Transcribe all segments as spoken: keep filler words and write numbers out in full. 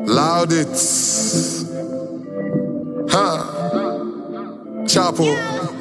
Loud it. Huh. Chapo.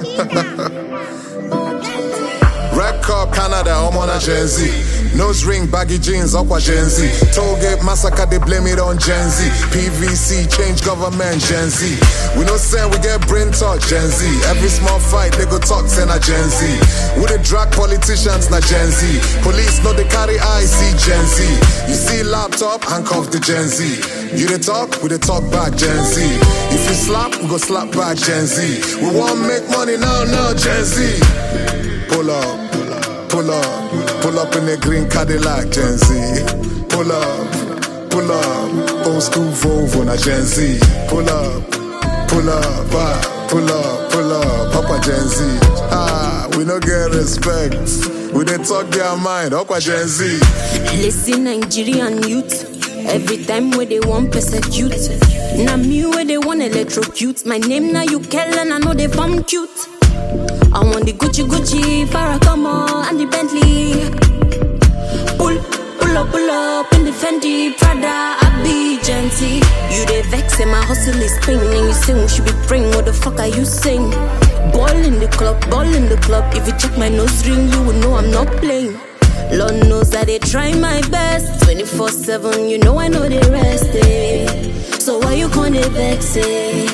Rap Cup Canada, I'm on a Gen Z. Nose ring, baggy jeans, aqua Gen Z. Tollgate massacre, they blame it on Gen Z. P V C, change government, Gen Z. We no say we get brain talk, Gen Z. Every small fight, they go talk, send a Gen Z. We the drag politicians, na Gen Z. Police know they carry I C, Gen Z. You see laptop, handcuff the Gen Z. You the talk, we the talk back, Gen Z. If you slap, we go slap back, Gen Z. We want make money now, now, Gen Z. Pull up, pull up, pull up in the green Cadillac, Gen Z. Pull up, pull up, old school Volvo, na Gen Z. Pull up, pull up, ah, pull up, pull up, Papa Gen Z. Ah, we no get respect. We dey talk their mind, Papa Gen Z. Listen, Nigerian youth. Every time where they want persecute, now me where they want electrocute. My name now you Kell and I know they bomb cute. I want the Gucci Gucci, Farrakamo and the Bentley. Pull, pull up, pull up in the Fendi, Prada, I be genty. You they vex and my hustle is pain. And you say we should be praying, what the fuck are you saying? Ball in the club, ball in the club. If you check my nose ring, you will know I'm not playing. Lord knows that they try my best. twenty-four seven, you know I know they rest, eh. So why you can't vex, eh?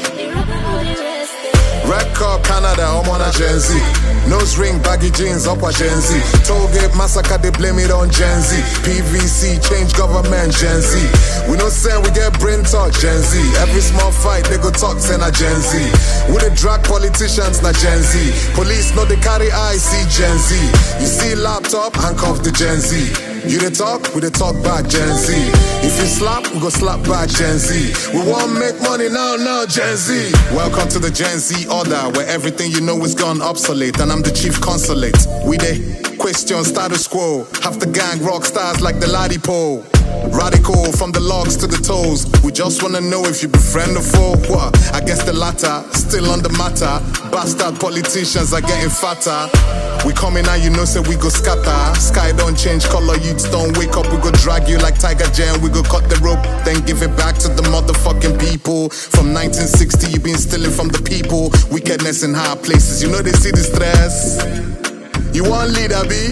Red Cup Canada, I'm on a Gen Z. Nose ring, baggy jeans, aqua Gen Z. Tollgate massacre, they blame it on Gen Z. P V C, change government, Gen Z. We no say we get brain talk, Gen Z. Every small fight, they go talk, send a Gen Z. We the drag politicians, na Gen Z. Police know they carry I C, Gen Z. You see laptop, handcuff the Gen Z. You the talk, we the talk back, Gen Z. If you slap, we go slap back, Gen Z. We want make money now, now, Gen Z. Welcome to the Gen Z order, where everything you know is gone obsolete, and I'm the chief consulate. We the question status quo, half the gang rock stars like the Ladipo. Radical from the logs to the toes. We just wanna know if you be friend or foe. What? I guess the latter, still on the matter. Bastard politicians are getting fatter. We coming out, you know, say we go scatter. Sky don't change color, youths don't wake up. We go drag you like Tiger Jam. We go cut the rope, then give it back to the motherfucking people. From nineteen sixty, you been stealing from the people. Wickedness in high places, you know they see the stress. You want leader, B?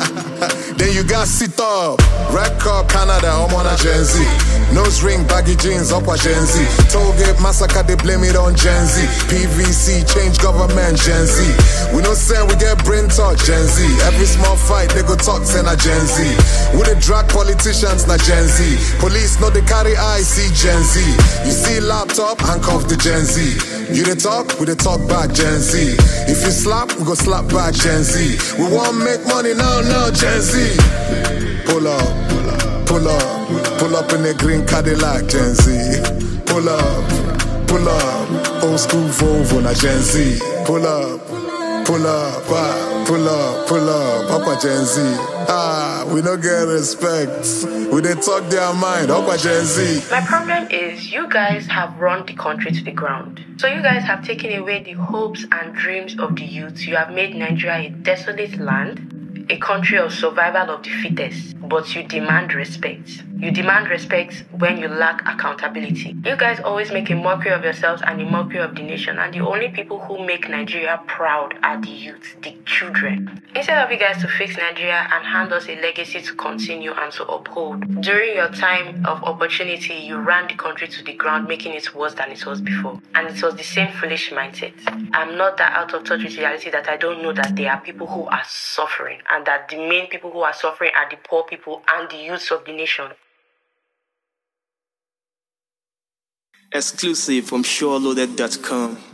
Then you got sit up. Red Cup Canada, I'm on a Gen Z. Nose ring, baggy jeans, aqua Gen Z. Tollgate massacre, they blame it on Gen Z. P V C, change government, Gen Z. We no say we get brain talk, Gen Z. Every small fight, they go talk, send a Gen Z. We the drag politicians, na Gen Z. Police know they carry I C, Gen Z. You see laptop, handcuff the Gen Z. You the talk, we the talk back, Gen Z. If you slap, we go slap back, Gen Z. We want make money now, now, Gen Z. Pull up, pull up, pull up in the green Cadillac, Gen Z. Pull up, pull up, old school Volvo, na Gen Z. Pull up, pull up, ah, pull up, pull up, Papa Gen Z. Ah, we don't get respect. We they talk their mind, Papa Gen Z. My problem is you guys have run the country to the ground. So you guys have taken away the hopes and dreams of the youth. You have made Nigeria a desolate land, a country of survival of the fittest, but you demand respect. You demand respect when you lack accountability. You guys always make a mockery of yourselves and a mockery of the nation, and the only people who make Nigeria proud are the youth, the children. Instead of you guys to fix Nigeria and hand us a legacy to continue and to uphold, during your time of opportunity, you ran the country to the ground, making it worse than it was before. And it was the same foolish mindset. I'm not that out of touch with reality that I don't know that there are people who are suffering, and that the main people who are suffering are the poor people and the youths of the nation. Exclusive from SureLoaded dot com.